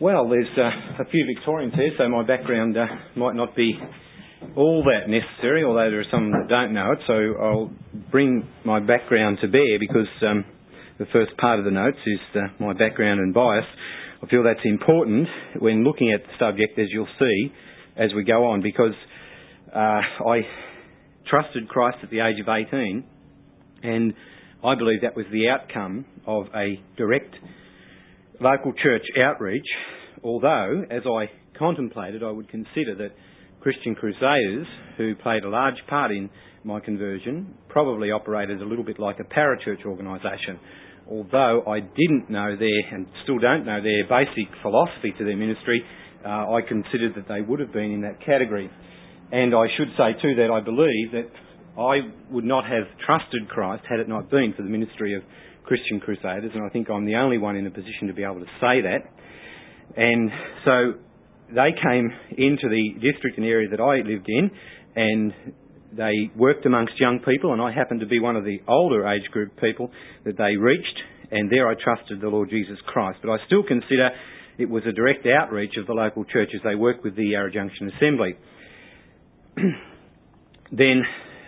Well, there's a few Victorians here, so my background might not be all that necessary, although there are some that don't know it, so I'll bring my background to bear because the first part of the notes is my background and bias. I feel that's important when looking at the subject, as you'll see, as we go on, because I trusted Christ at the age of 18, and I believe that was the outcome of a direct local church outreach, although, as I contemplated, I would consider that Christian Crusaders, who played a large part in my conversion, probably operated a little bit like a parachurch organisation. Although I didn't know and still don't know their basic philosophy to their ministry, I considered that they would have been in that category. And I should say too that I believe that I would not have trusted Christ had it not been for the ministry of Christian Crusaders, and I think I'm the only one in a position to be able to say that. And so they came into the district and area that I lived in, and they worked amongst young people, and I happened to be one of the older age group people that they reached, and there I trusted the Lord Jesus Christ. But I still consider it was a direct outreach of the local church as they worked with the Yarra Junction Assembly. Then,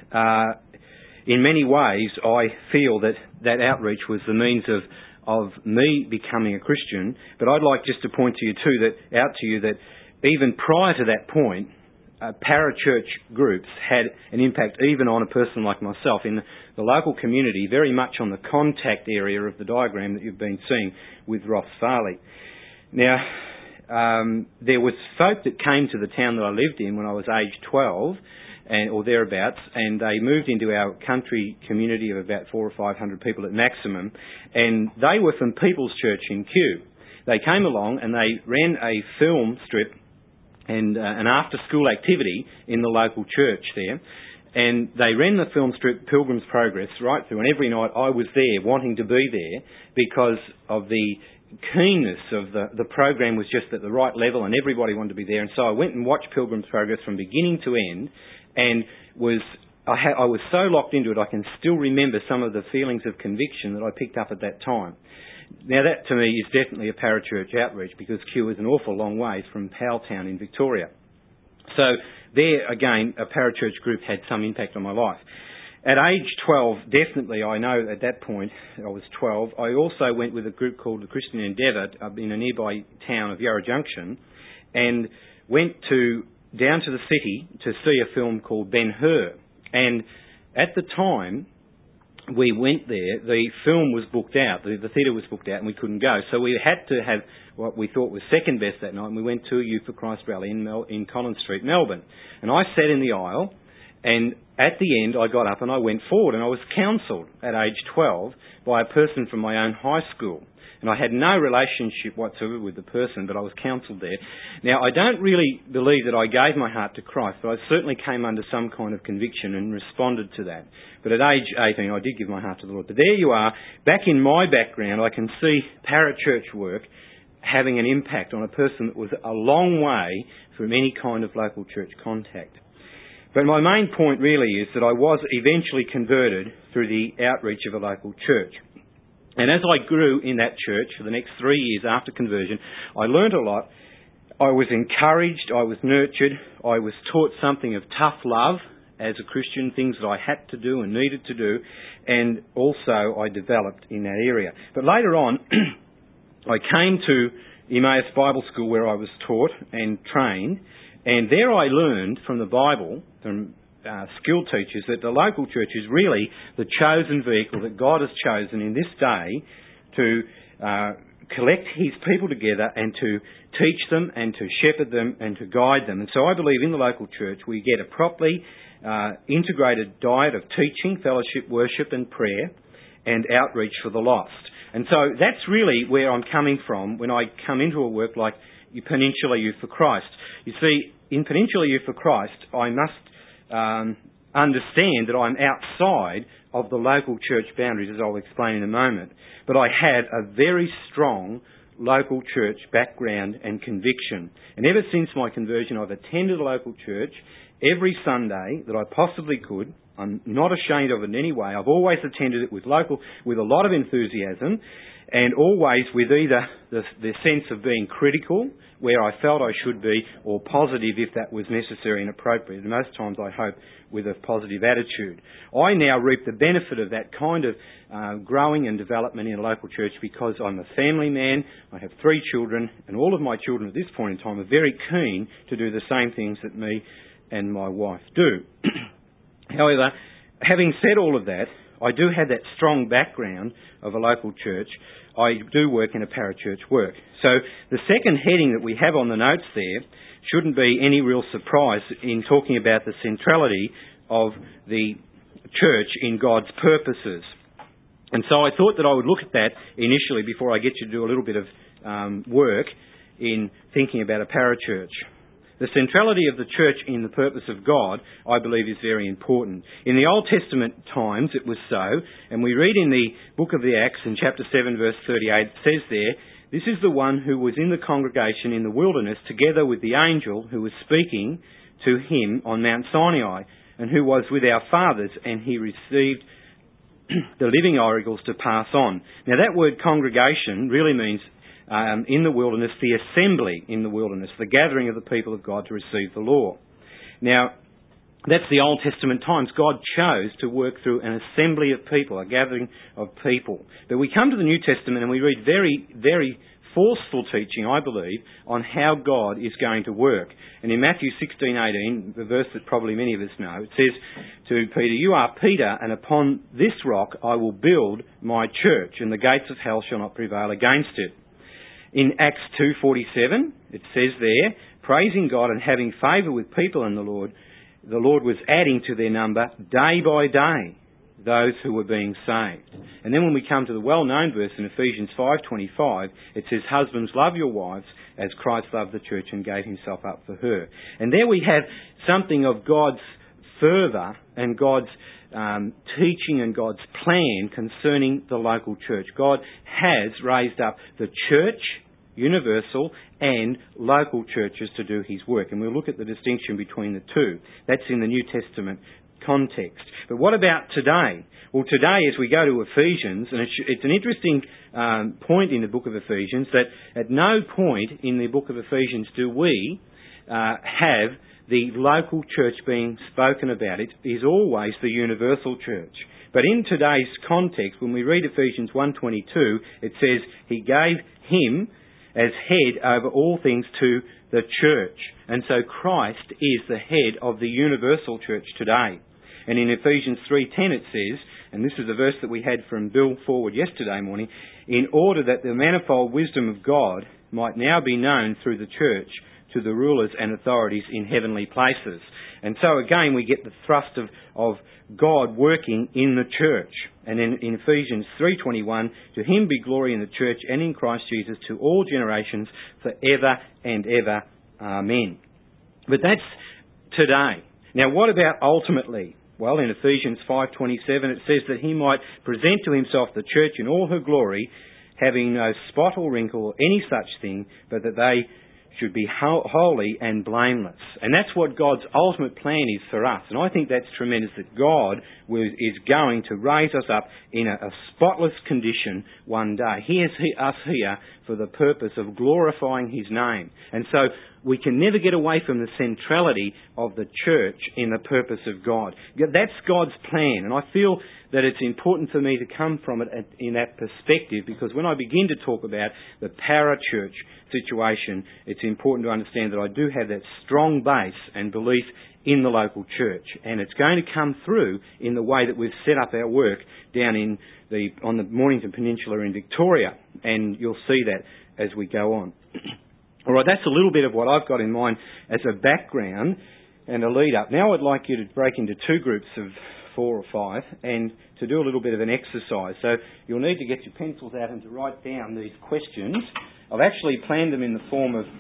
in many ways, I feel that outreach was the means of me becoming a Christian. But I'd like just to point to you out to you that even prior to that point, parachurch groups had an impact even on a person like myself in the local community, very much on the contact area of the diagram that you've been seeing with Ross Farley. Now, there was folk that came to the town that I lived in when I was aged 12, or thereabouts, and they moved into our country community of about 400 or 500 people at maximum, and they were from People's Church in Kew. They came along and they ran a film strip and an after-school activity in the local church there, and they ran the film strip Pilgrim's Progress right through, and every night I was there wanting to be there because of the keenness of the program was just at the right level and everybody wanted to be there, and so I went and watched Pilgrim's Progress from beginning to end, and I was so locked into it I can still remember some of the feelings of conviction that I picked up at that time. Now that to me is definitely a parachurch outreach because Kew is an awful long ways from Powelltown in Victoria. So there again a parachurch group had some impact on my life. At age 12, definitely I know at that point, I was 12, I also went with a group called the Christian Endeavour in a nearby town of Yarra Junction and went down to the city to see a film called Ben-Hur. And at the time we went there, the film was booked out, the theatre was booked out and we couldn't go. So we had to have what we thought was second best that night, and we went to a Youth for Christ rally in Collins Street, Melbourne. And I sat in the aisle, and at the end I got up and I went forward, and I was counselled at age 12 by a person from my own high school. And I had no relationship whatsoever with the person, but I was counselled there. Now, I don't really believe that I gave my heart to Christ, but I certainly came under some kind of conviction and responded to that. But at age 18, I did give my heart to the Lord. But there you are. Back in my background, I can see parachurch work having an impact on a person that was a long way from any kind of local church contact. But my main point really is that I was eventually converted through the outreach of a local church. And as I grew in that church for the next 3 years after conversion, I learnt a lot. I was encouraged, I was nurtured, I was taught something of tough love as a Christian, things that I had to do and needed to do, and also I developed in that area. But later on, I came to Emmaus Bible School where I was taught and trained, and there I learned from the Bible, from skilled teachers, that the local church is really the chosen vehicle that God has chosen in this day to collect His people together and to teach them and to shepherd them and to guide them. And so I believe in the local church we get a properly integrated diet of teaching, fellowship, worship and prayer and outreach for the lost. And so that's really where I'm coming from when I come into a work like Peninsula Youth for Christ. You see, in Peninsula Youth for Christ, I must understand that I'm outside of the local church boundaries, as I'll explain in a moment. But I had a very strong local church background and conviction. And ever since my conversion, I've attended a local church every Sunday that I possibly could. I'm not ashamed of it in any way. I've always attended it with a lot of enthusiasm. and always with either the sense of being critical, where I felt I should be, or positive if that was necessary and appropriate. And most times, I hope, with a positive attitude. I now reap the benefit of that kind of growing and development in a local church because I'm a family man, I have 3 children, and all of my children at this point in time are very keen to do the same things that me and my wife do. However, having said all of that, I do have that strong background of a local church. I do work in a parachurch work. So the second heading that we have on the notes there shouldn't be any real surprise in talking about the centrality of the church in God's purposes. And so I thought that I would look at that initially before I get you to do a little bit of work in thinking about a parachurch. The centrality of the church in the purpose of God, I believe, is very important. In the Old Testament times it was so, and we read in the book of the Acts in chapter 7 verse 38, it says there, "This is the one who was in the congregation in the wilderness together with the angel who was speaking to him on Mount Sinai, and who was with our fathers, and he received the living oracles to pass on." Now that word congregation really means in the wilderness, the assembly in the wilderness, the gathering of the people of God to receive the law. Now, that's the Old Testament times. God chose to work through an assembly of people, a gathering of people. But we come to the New Testament and we read very, very forceful teaching, I believe, on how God is going to work. And in Matthew 16:18, the verse that probably many of us know, it says to Peter, "You are Peter, and upon this rock I will build my church, and the gates of hell shall not prevail against it." In Acts 2:47, it says there, praising God and having favour with people in the Lord was adding to their number day by day those who were being saved. And then when we come to the well-known verse in Ephesians 5:25, it says, "Husbands, love your wives as Christ loved the church and gave himself up for her." And there we have something of God's fervour and God's teaching and God's plan concerning the local church. God has raised up the church, universal, and local churches to do his work. And we'll look at the distinction between the two. That's in the New Testament context. But what about today? Well, today as we go to Ephesians, and it's an interesting point in the book of Ephesians, that at no point in the book of Ephesians do we have the local church being spoken about. It is always the universal church. But in today's context, when we read Ephesians 1:22, it says, "He gave him as head over all things to the church." And so Christ is the head of the universal church today. And in Ephesians 3:10 it says, and this is a verse that we had from Bill Forward yesterday morning, "In order that the manifold wisdom of God might now be known through the church to the rulers and authorities in heavenly places." And so again we get the thrust of God working in the church. And then in Ephesians 3:21, "To him be glory in the church and in Christ Jesus to all generations forever and ever. Amen." But that's today. Now what about ultimately? Well, in Ephesians 5:27 it says that he might present to himself the church in all her glory, having no spot or wrinkle or any such thing, but that they should be holy and blameless. And that's what God's ultimate plan is for us. And I think that's tremendous, that God is going to raise us up in a spotless condition one day. He has us here for the purpose of glorifying his name. And so we can never get away from the centrality of the church in the purpose of God. That's God's plan. And I feel that it's important for me to come from it in that perspective, because when I begin to talk about the parachurch situation, it's important to understand that I do have that strong base and belief in the local church, and it's going to come through in the way that we've set up our work down on the Mornington Peninsula in Victoria, and you'll see that as we go on. All right, that's a little bit of what I've got in mind as a background and a lead up. Now I'd like you to break into 2 groups of 4 or 5 and to do a little bit of an exercise. So you'll need to get your pencils out and to write down these questions. I've actually planned them in the form of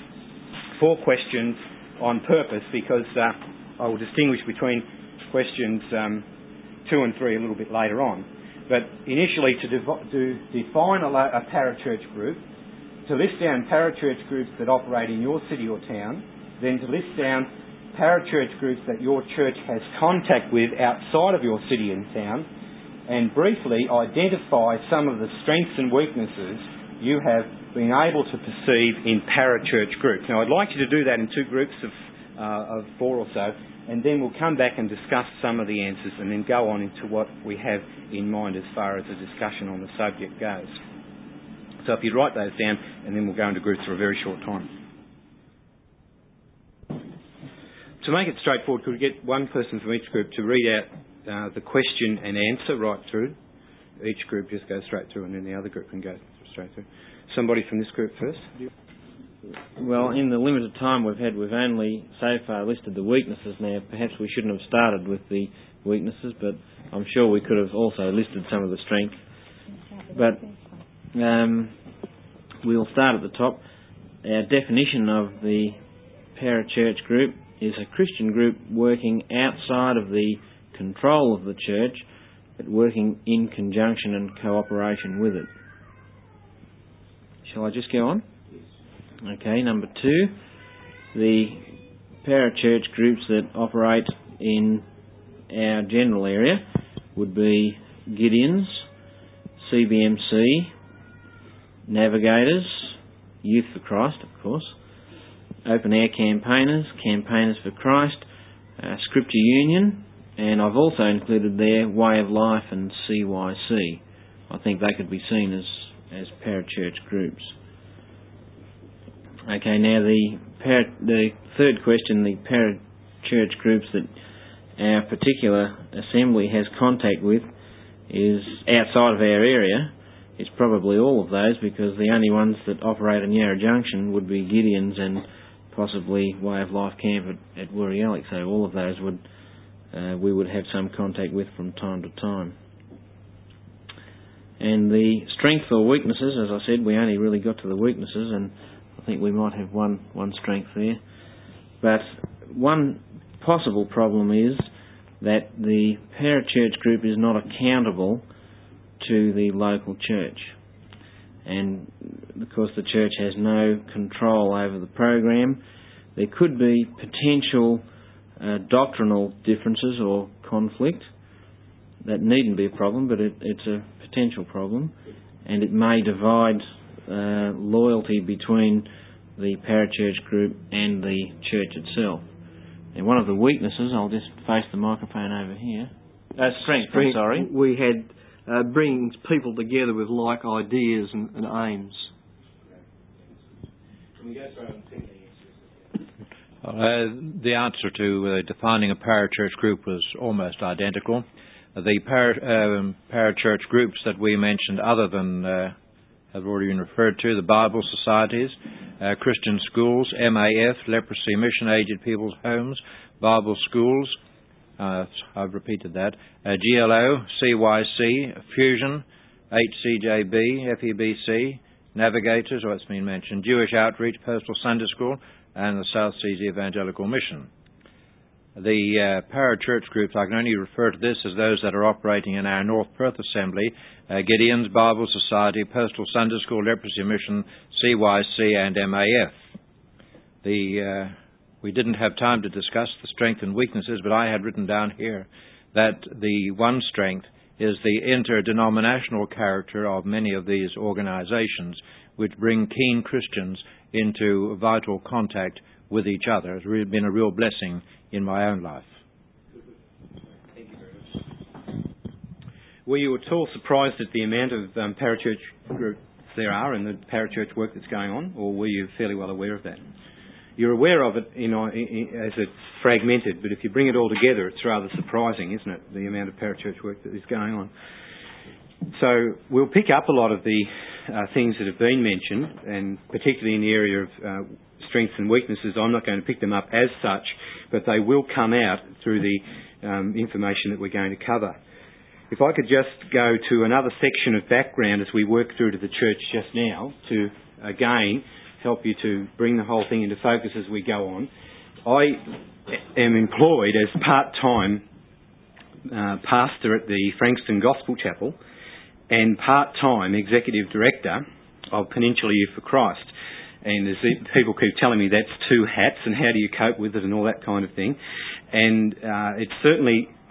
4 questions on purpose, because I will distinguish between questions 2 and 3 a little bit later on. But initially, to define a parachurch group, to list down parachurch groups that operate in your city or town, then to list down parachurch groups that your church has contact with outside of your city and town, and briefly identify some of the strengths and weaknesses you have been able to perceive in parachurch groups. Now, I'd like you to do that in 2 groups of 4 or so, and then we'll come back and discuss some of the answers and then go on into what we have in mind as far as the discussion on the subject goes. So if you'd write those down, and then we'll go into groups for a very short time. To make it straightforward, could we get one person from each group to read out the question and answer right through? Each group just goes straight through, and then the other group can go straight through. Somebody from this group first. Well, in the limited time we've only so far listed the weaknesses. Now, perhaps we shouldn't have started with the weaknesses, but I'm sure we could have also listed some of the strengths. But we'll start at the top. Our definition of the parachurch group is a Christian group working outside of the control of the church, but working in conjunction and cooperation with it. Shall I just go on? Okay, number 2, the parachurch groups that operate in our general area would be Gideons, CBMC, Navigators, Youth for Christ, of course, Open Air Campaigners, Campaigners for Christ, Scripture Union, and I've also included there Way of Life and CYC. I think they could be seen as parachurch groups. Okay, now the third question, the parachurch groups that our particular assembly has contact with is outside of our area. It's probably all of those, because the only ones that operate in Yarra Junction would be Gideons and possibly Way of Life Camp at Woorayellik. So all of those we would have some contact with from time to time. And the strengths or weaknesses, as I said, we only really got to the weaknesses, and I think we might have one strength there. But one possible problem is that the parachurch group is not accountable to the local church. And because the church has no control over the program, there could be potential doctrinal differences or conflict. That needn't be a problem, but it's a potential problem, and it may divide loyalty between the parachurch group and the church itself. And one of the weaknesses, I'll just face the microphone over here. Strength, I'm sorry. We had bringing people together with like ideas and aims. Can we go through and pick the answer to defining a parachurch group was almost identical. The parachurch groups that we mentioned, other than have already been referred to, the Bible societies, Christian schools, MAF, leprosy mission, aged people's homes, Bible schools, I've repeated that, GLO, CYC, Fusion, HCJB, FEBC, Navigators, it's been mentioned, Jewish Outreach, Postal Sunday School, and the South Seas Evangelical Mission. The parachurch groups, I can only refer to this as those that are operating in our North Perth Assembly, Gideon's, Bible Society, Postal Sunday School, Leprosy Mission, CYC and MAF. We didn't have time to discuss the strengths and weaknesses, but I had written down here that the one strength is the interdenominational character of many of these organizations, which bring keen Christians into vital contact with each other. It's really been a real blessing in my own life. Thank you very much. Were you at all surprised at the amount of parachurch groups there are and the parachurch work that's going on, or were you fairly well aware of that? You're aware of it as it's fragmented, but if you bring it all together, it's rather surprising, isn't it, the amount of parachurch work that is going on. So we'll pick up a lot of the things that have been mentioned, and particularly in the area of strengths and weaknesses. I'm not going to pick them up as such, but they will come out through the information that we're going to cover. If I could just go to another section of background as we work through to the church just now to, again, help you to bring the whole thing into focus as we go on. I am employed as part-time pastor at the Frankston Gospel Chapel and part-time executive director of Peninsula Youth for Christ. And as people keep telling me that's two hats and how do you cope with it and all that kind of thing. And it's certainly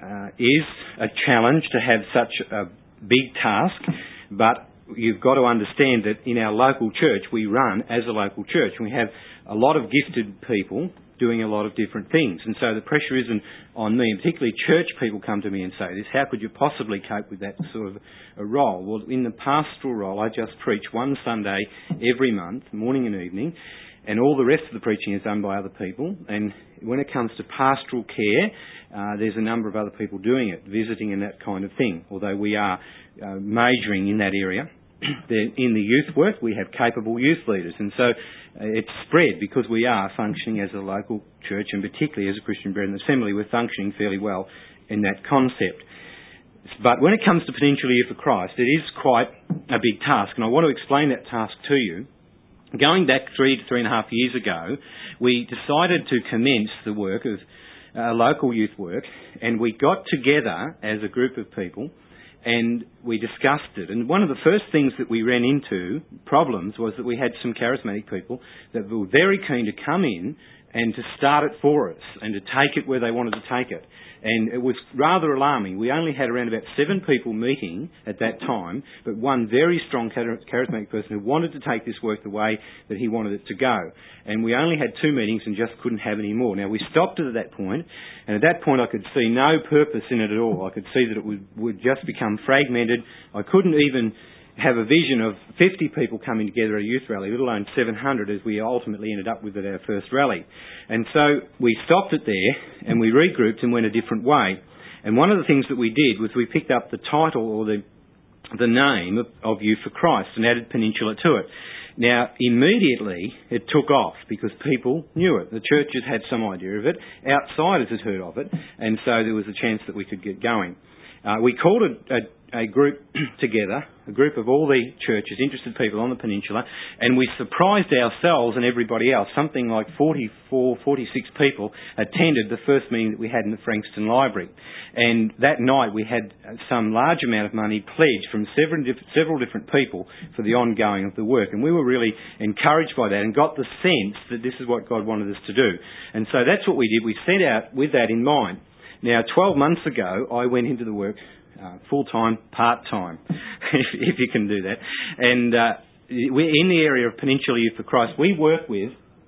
is a challenge to have such a big task, but you've got to understand that in our local church, we run as a local church. We have a lot of gifted people doing a lot of different things. And so the pressure isn't on me, and particularly church people come to me and say this, how could you possibly cope with that sort of a role? Well, in the pastoral role, I just preach one Sunday every month, morning and evening, and all the rest of the preaching is done by other people. And when it comes to pastoral care, there's a number of other people doing it, visiting and that kind of thing, although we are majoring in that area. In the youth work, we have capable youth leaders, and so it's spread because we are functioning as a local church, and particularly as a Christian Brethren Assembly, we're functioning fairly well in that concept. But when it comes to Peninsula Youth for Christ, it is quite a big task, and I want to explain that task to you. Going back 3 to 3.5 years ago, we decided to commence the work of local youth work, and we got together as a group of people and we discussed it. And one of the first things that we ran into, problems, was that we had some charismatic people that were very keen to come in and to start it for us and to take it where they wanted to take it. And it was rather alarming. We only had around about 7 people meeting at that time, but one very strong charismatic person who wanted to take this work the way that he wanted it to go. And we only had 2 meetings and just couldn't have any more. Now, we stopped it at that point, and at that point I could see no purpose in it at all. I could see that it would just become fragmented. I couldn't even have a vision of 50 people coming together at a youth rally, let alone 700, as we ultimately ended up with at our first rally. And so we stopped it there and we regrouped and went a different way. And one of the things that we did was we picked up the title or the name of Youth for Christ and added Peninsula to it. Now, immediately it took off because people knew it. The churches had some idea of it, outsiders had heard of it, and so there was a chance that we could get going. We called it a group together, a group of all the churches, interested people on the peninsula, and we surprised ourselves and everybody else. Something like 44, 46 people attended the first meeting that we had in the Frankston Library. And that night we had some large amount of money pledged from several different people for the ongoing of the work. And we were really encouraged by that and got the sense that this is what God wanted us to do. And so that's what we did. We set out with that in mind. Now, 12 months ago, I went into the work full-time, part-time, if you can do that. And we're in the area of Peninsula Youth for Christ. We work with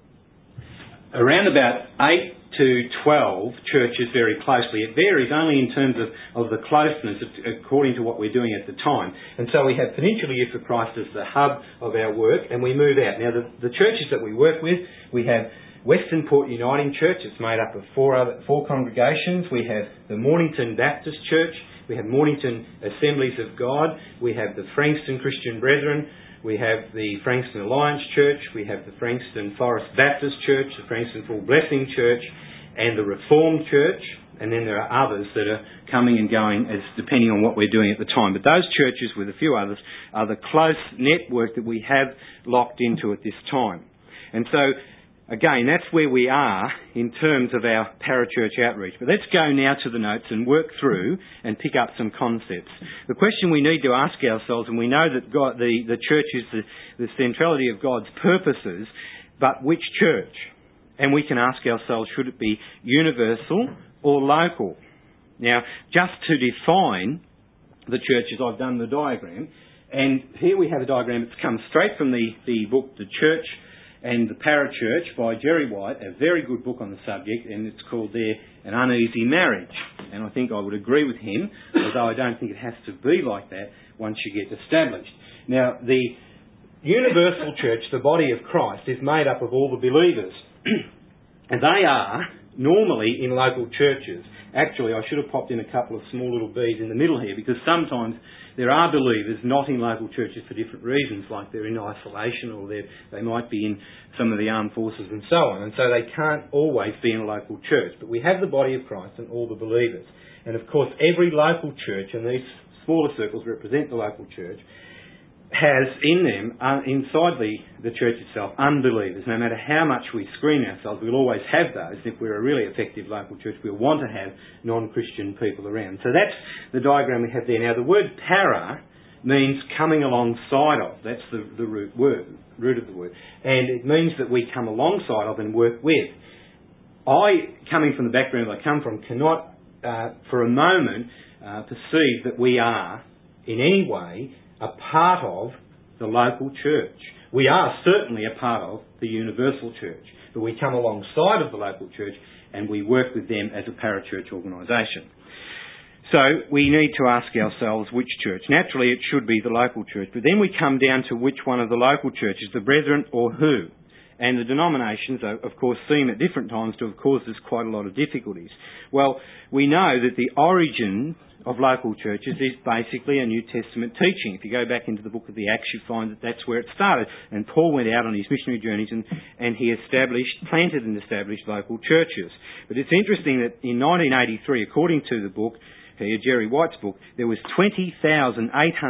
around about 8 to 12 churches very closely. It varies only in terms of the closeness according to what we're doing at the time. And so we have Peninsula Youth for Christ as the hub of our work, and we move out. Now, the churches that we work with, we have Western Port Uniting Church. It's made up of 4 congregations. We have the Mornington Baptist Church. We have Mornington Assemblies of God. We have the Frankston Christian Brethren. We have the Frankston Alliance Church. We have the Frankston Forest Baptist Church, the Frankston Full Blessing Church, and the Reformed Church. And then there are others that are coming and going as depending on what we're doing at the time. But those churches, with a few others, are the close network that we have locked into at this time. And so, again, that's where we are in terms of our parachurch outreach. But let's go now to the notes and work through and pick up some concepts. The question we need to ask ourselves, and we know that God, the church is the centrality of God's purposes, but which church? And we can ask ourselves, should it be universal or local? Now, just to define the churches, I've done the diagram. And here we have a diagram that's come straight from the book, The Church and the Parachurch by Jerry White, a very good book on the subject, and it's called there An Uneasy Marriage. And I think I would agree with him, although I don't think it has to be like that once you get established. Now, the universal church, the body of Christ, is made up of all the believers. And they are normally in local churches. Actually, I should have popped in a couple of small little beads in the middle here, because sometimes there are believers not in local churches for different reasons, like they're in isolation or they might be in some of the armed forces and so on, and so they can't always be in a local church. But we have the body of Christ and all the believers. And of course, every local church, and these smaller circles represent the local church, has in them, inside the church itself, unbelievers. No matter how much we screen ourselves, we'll always have those. If we're a really effective local church, we'll want to have non-Christian people around. So that's the diagram we have there. Now, the word para means coming alongside of. That's the root of the word. And it means that we come alongside of and work with. I, coming from the background I come from, cannot for a moment perceive that we are in any way a part of the local church. We are certainly a part of the universal church, but we come alongside of the local church and we work with them as a parachurch organisation. So we need to ask ourselves which church. Naturally it should be the local church, but then we come down to which one of the local churches, the brethren or who. And the denominations, of course, seem at different times to have caused us quite a lot of difficulties. Well, we know that the origin of local churches is basically a New Testament teaching. If you go back into the book of the Acts, you find that that's where it started. And Paul went out on his missionary journeys and he planted and established local churches. But it's interesting that in 1983, according to the book, Jerry White's book, there was 20,800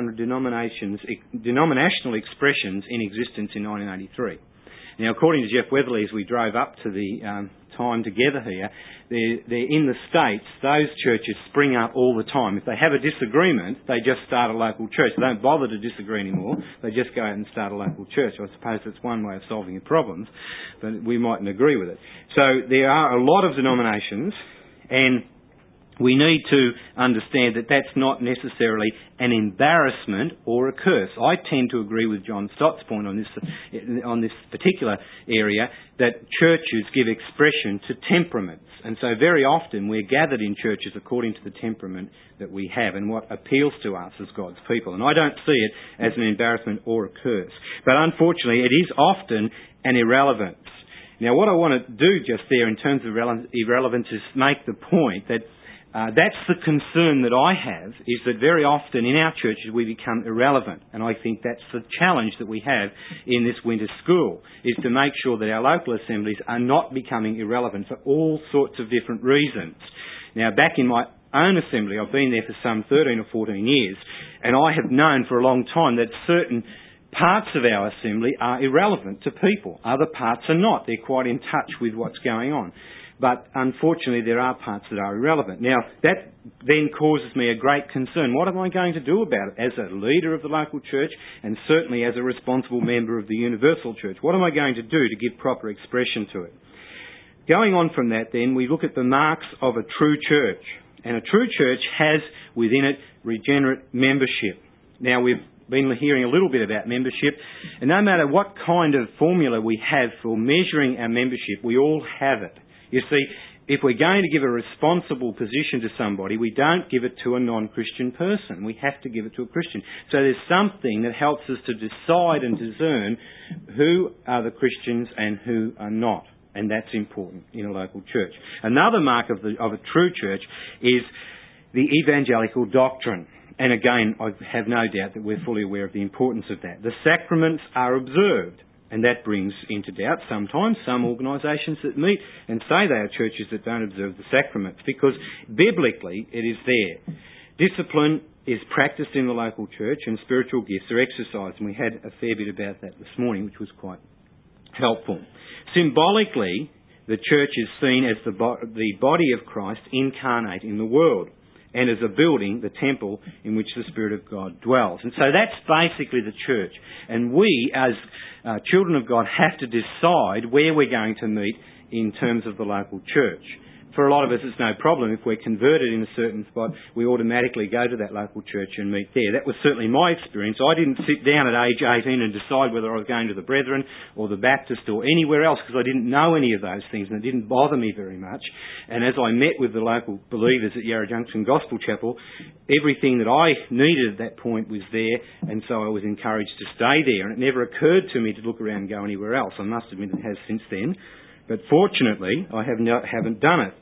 denominational expressions in existence in 1983. Now, according to Jeff Weatherly, as we drove up to the time together here, they're in the States, those churches spring up all the time. If they have a disagreement, they just start a local church. They don't bother to disagree anymore. They just go out and start a local church. I suppose that's one way of solving your problems, but we mightn't agree with it. So there are a lot of denominations, and we need to understand that that's not necessarily an embarrassment or a curse. I tend to agree with John Stott's point on this particular area, that churches give expression to temperaments. And so very often we're gathered in churches according to the temperament that we have and what appeals to us as God's people. And I don't see it as an embarrassment or a curse. But unfortunately, it is often an irrelevance. Now, what I want to do just there in terms of irrelevance is make the point that that's the concern that I have, is that very often in our churches we become irrelevant. And I think that's the challenge that we have in this winter school, is to make sure that our local assemblies are not becoming irrelevant for all sorts of different reasons. Now, back in my own assembly, I've been there for some 13 or 14 years, and I have known for a long time that certain parts of our assembly are irrelevant to people. Other parts are not. They're quite in touch with what's going on. But unfortunately, there are parts that are irrelevant. Now, that then causes me a great concern. What am I going to do about it as a leader of the local church and certainly as a responsible member of the universal church? What am I going to do to give proper expression to it? Going on from that, then, we look at the marks of a true church. And a true church has within it regenerate membership. Now, we've been hearing a little bit about membership, and no matter what kind of formula we have for measuring our membership, we all have it. You see, if we're going to give a responsible position to somebody, we don't give it to a non-Christian person. We have to give it to a Christian. So there's something that helps us to decide and discern who are the Christians and who are not. And that's important in a local church. Another mark of a true church is the evangelical doctrine. And again, I have no doubt that we're fully aware of the importance of that. The sacraments are observed. And that brings into doubt sometimes some organisations that meet and say they are churches that don't observe the sacraments, because biblically it is there. Discipline is practised in the local church and spiritual gifts are exercised, and we had a fair bit about that this morning, which was quite helpful. Symbolically, the church is seen as the body of Christ incarnate in the world, and as a building, the temple in which the Spirit of God dwells. And so that's basically the church. And we, as children of God, have to decide where we're going to meet in terms of the local church. For a lot of us, it's no problem. If we're converted in a certain spot, we automatically go to that local church and meet there. That was certainly my experience. I didn't sit down at age 18 and decide whether I was going to the Brethren or the Baptist or anywhere else, because I didn't know any of those things and it didn't bother me very much. And as I met with the local believers at Yarra Junction Gospel Chapel, everything that I needed at that point was there, and so I was encouraged to stay there. And it never occurred to me to look around and go anywhere else. I must admit it has since then. But fortunately, I haven't done it.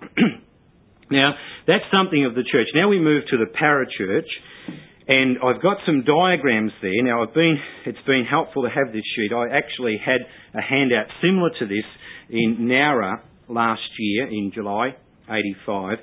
Now, that's something of the church. Now we move to the parachurch, and I've got some diagrams there. Now, it's been helpful to have this sheet. I actually had a handout similar to this in Nowra last year, in July 85,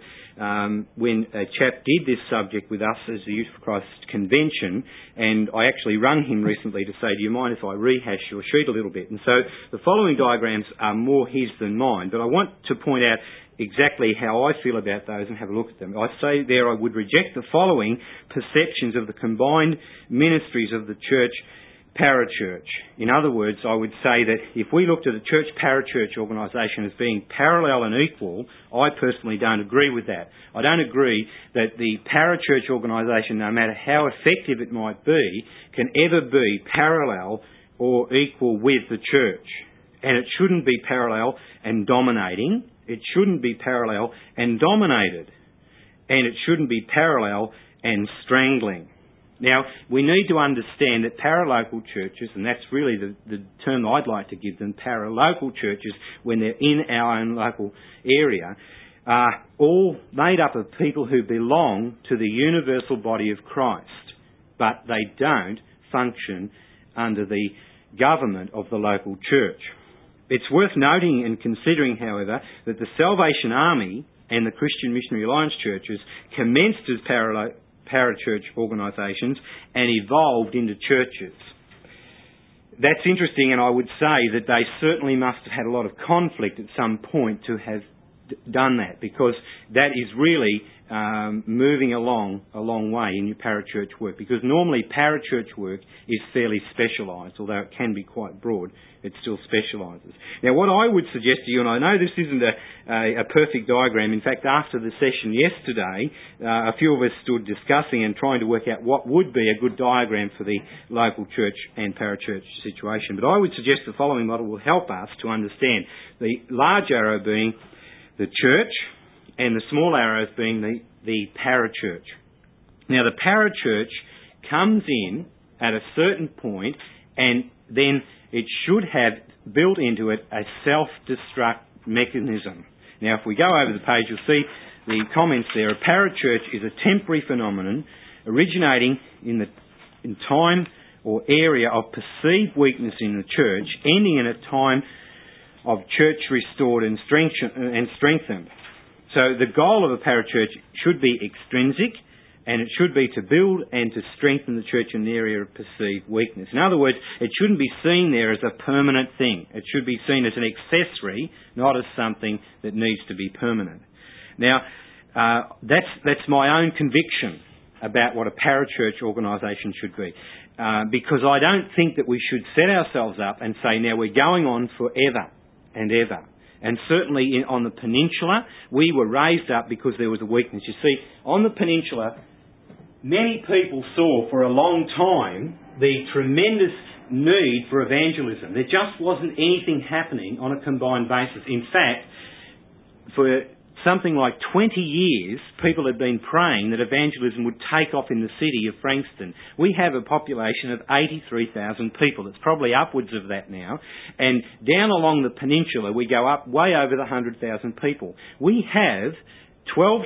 when a chap did this subject with us as the Youth for Christ convention, and I actually rung him recently to say, do you mind if I rehash your sheet a little bit? And so the following diagrams are more his than mine, but I want to point out exactly how I feel about those and have a look at them. I say there I would reject the following perceptions of the combined ministries of the church parachurch. In other words, I would say that if we looked at a church parachurch organisation as being parallel and equal, I personally don't agree with that. I don't agree that the parachurch organisation, no matter how effective it might be, can ever be parallel or equal with the church. And it shouldn't be parallel and dominating. It shouldn't be parallel and dominated. And it shouldn't be parallel and strangling. Now, we need to understand that paralocal churches, and that's really the term I'd like to give them, paralocal churches, when they're in our own local area, are all made up of people who belong to the universal body of Christ, but they don't function under the government of the local church. It's worth noting and considering, however, that the Salvation Army and the Christian Missionary Alliance churches commenced as parachurch organisations and evolved into churches. That's interesting, and I would say that they certainly must have had a lot of conflict at some point to have done that, because that is really moving along a long way in your parachurch work, because normally parachurch work is fairly specialised, although it can be quite broad, it still specialises. Now, what I would suggest to you, and I know this isn't a perfect diagram, in fact, after the session yesterday, a few of us stood discussing and trying to work out what would be a good diagram for the local church and parachurch situation, but I would suggest the following model will help us to understand, the large arrow being the church, and the small arrows being the parachurch. Now, the parachurch comes in at a certain point, and then it should have built into it a self-destruct mechanism. Now, if we go over the page, you'll see the comments there. A parachurch is a temporary phenomenon originating in time or area of perceived weakness in the church, ending in a time of church restored and strengthened. So the goal of a parachurch should be extrinsic, and it should be to build and to strengthen the church in the area of perceived weakness. In other words, it shouldn't be seen there as a permanent thing. It should be seen as an accessory, not as something that needs to be permanent. Now, that's my own conviction about what a parachurch organisation should be. Because I don't think that we should set ourselves up and say, now we're going on forever and ever. And certainly on the peninsula, we were raised up because there was a weakness. You see, on the peninsula, many people saw for a long time the tremendous need for evangelism. There just wasn't anything happening on a combined basis. In fact, for something like 20 years, people had been praying that evangelism would take off in the city of Frankston. We have a population of 83,000 people. It's probably upwards of that now. And down along the peninsula, we go up way over the 100,000 people. We have 12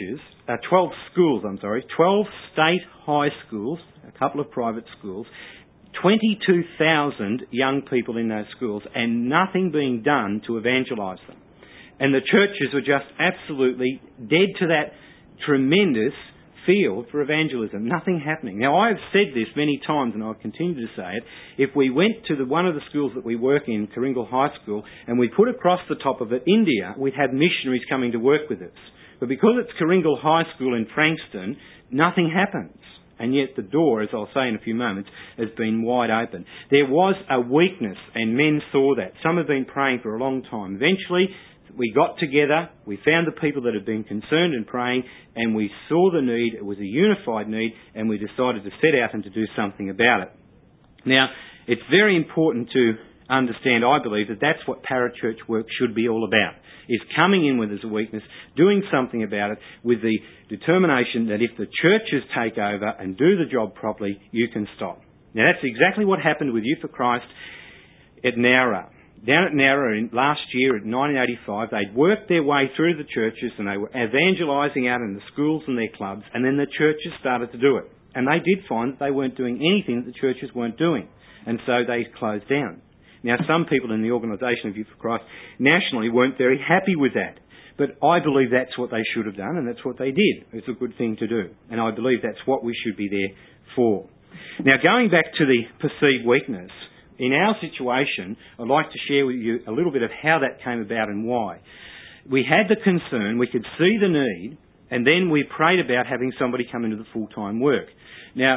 state high schools, a couple of private schools, 22,000 young people in those schools, and nothing being done to evangelise them. And the churches were just absolutely dead to that tremendous field for evangelism. Nothing happening. Now, I have said this many times, and I'll continue to say it. If we went to one of the schools that we work in, Keringal High School, and we put across the top of it India, we'd have missionaries coming to work with us. But because it's Keringal High School in Frankston, nothing happens. And yet the door, as I'll say in a few moments, has been wide open. There was a weakness, and men saw that. Some have been praying for a long time. Eventually, we got together, we found the people that had been concerned and praying, and we saw the need. It was a unified need, and we decided to set out and to do something about it. Now, it's very important to understand, I believe, that that's what parachurch work should be all about, is coming in with as a weakness, doing something about it with the determination that if the churches take over and do the job properly, you can stop. Now, that's exactly what happened with Youth for Christ at Nowra. Down at Nowra last year, in 1985, they'd worked their way through the churches and they were evangelising out in the schools and their clubs, and then the churches started to do it. And they did find that they weren't doing anything that the churches weren't doing, and so they closed down. Now, some people in the organisation of Youth for Christ nationally weren't very happy with that, but I believe that's what they should have done, and that's what they did. It's a good thing to do, and I believe that's what we should be there for. Now, going back to the perceived weakness, in our situation, I'd like to share with you a little bit of how that came about and why. We had the concern, we could see the need, and then we prayed about having somebody come into the full-time work. Now,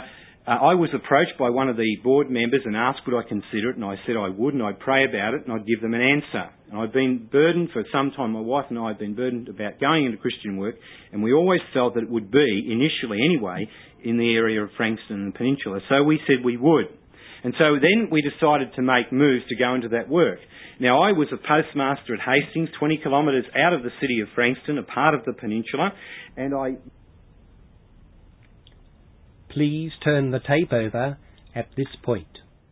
I was approached by one of the board members and asked would I consider it, and I said I would, and I'd pray about it, and I'd give them an answer. And I've been burdened for some time, my wife and I have been burdened about going into Christian work, and we always felt that it would be, initially anyway, in the area of Frankston and the Peninsula. So we said we would. And so then we decided to make moves to go into that work. Now, I was a postmaster at Hastings, 20 kilometres out of the city of Frankston, a part of the peninsula, and Please turn the tape over at this point.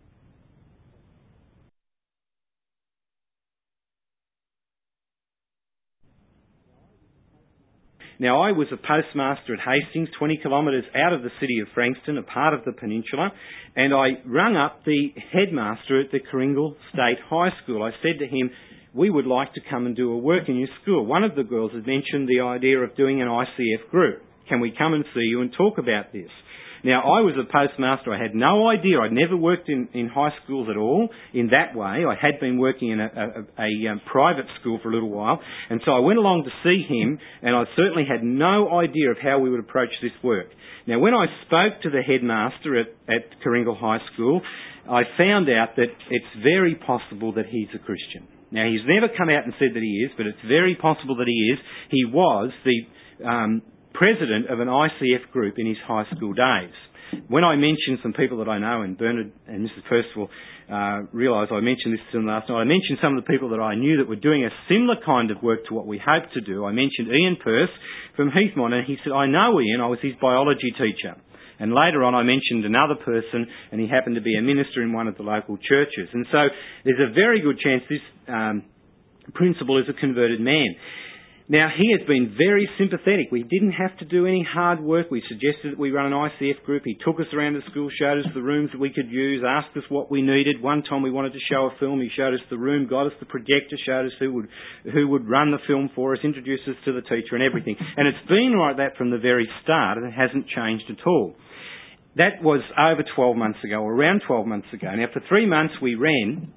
Now, I was a postmaster at Hastings, 20 kilometres out of the city of Frankston, a part of the peninsula, and I rang up the headmaster at the Kringle State High School. I said to him, we would like to come and do a work in your school. One of the girls had mentioned the idea of doing an ICF group. Can we come and see you and talk about this? Now, I was a postmaster. I had no idea. I'd never worked in high schools at all in that way. I had been working in a private school for a little while. And so I went along to see him, and I certainly had no idea of how we would approach this work. Now, when I spoke to the headmaster at Kringle High School, I found out that it's very possible that he's a Christian. Now, he's never come out and said that he is, but it's very possible that he is. He was the president of an ICF group in his high school days. When I mentioned some people that I know, and Bernard and Mrs. Percival realised I mentioned this to them last night, I mentioned some of the people that I knew that were doing a similar kind of work to what we hope to do. I mentioned Ian Pearce from Heathmont, and he said, I know Ian, I was his biology teacher. And later on I mentioned another person, and he happened to be a minister in one of the local churches. And so there's a very good chance this principal is a converted man. Now, he has been very sympathetic. We didn't have to do any hard work. We suggested that we run an ICF group. He took us around the school, showed us the rooms that we could use, asked us what we needed. One time we wanted to show a film. He showed us the room, got us the projector, showed us who would run the film for us, introduced us to the teacher and everything. And it's been like that from the very start, and it hasn't changed at all. That was over 12 months ago, or around 12 months ago. Now, for 3 months we ran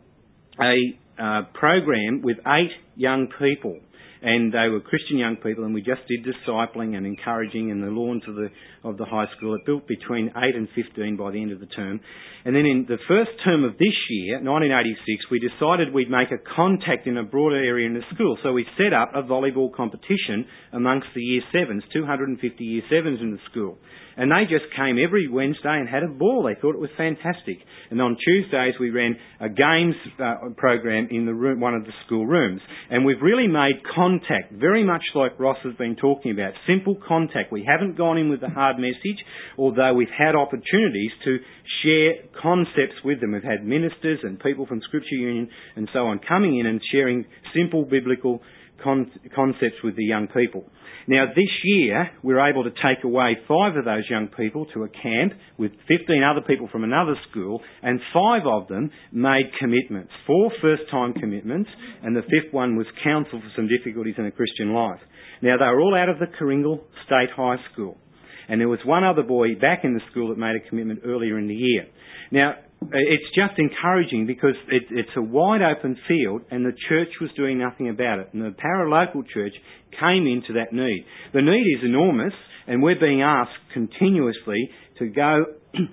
a program with 8 young people. And they were Christian young people, and we just did discipling and encouraging in the lawns of the high school. It built between 8 and 15 by the end of the term. And then in the first term of this year, 1986, we decided we'd make a contact in a broader area in the school. So we set up a volleyball competition amongst the Year 7s, 250 Year 7s in the school. And they just came every Wednesday and had a ball. They thought it was fantastic. And on Tuesdays we ran a games program in the room, one of the school rooms. And we've really made contact, very much like Ross has been talking about, simple contact. We haven't gone in with a hard message, although we've had opportunities to share concepts with them. We've had ministers and people from Scripture Union and so on coming in and sharing simple biblical concepts with the young people. Now, this year, we're able to take away 5 of those young people to a camp with 15 other people from another school, and 5 of them made commitments, 4 first-time commitments, and the 5th one was counsel for some difficulties in a Christian life. Now, they were all out of the Kringle State High School, and there was one other boy back in the school that made a commitment earlier in the year. Now, it's just encouraging because it's a wide open field, and the church was doing nothing about it. And the paralocal church came into that need. The need is enormous, and we're being asked continuously to go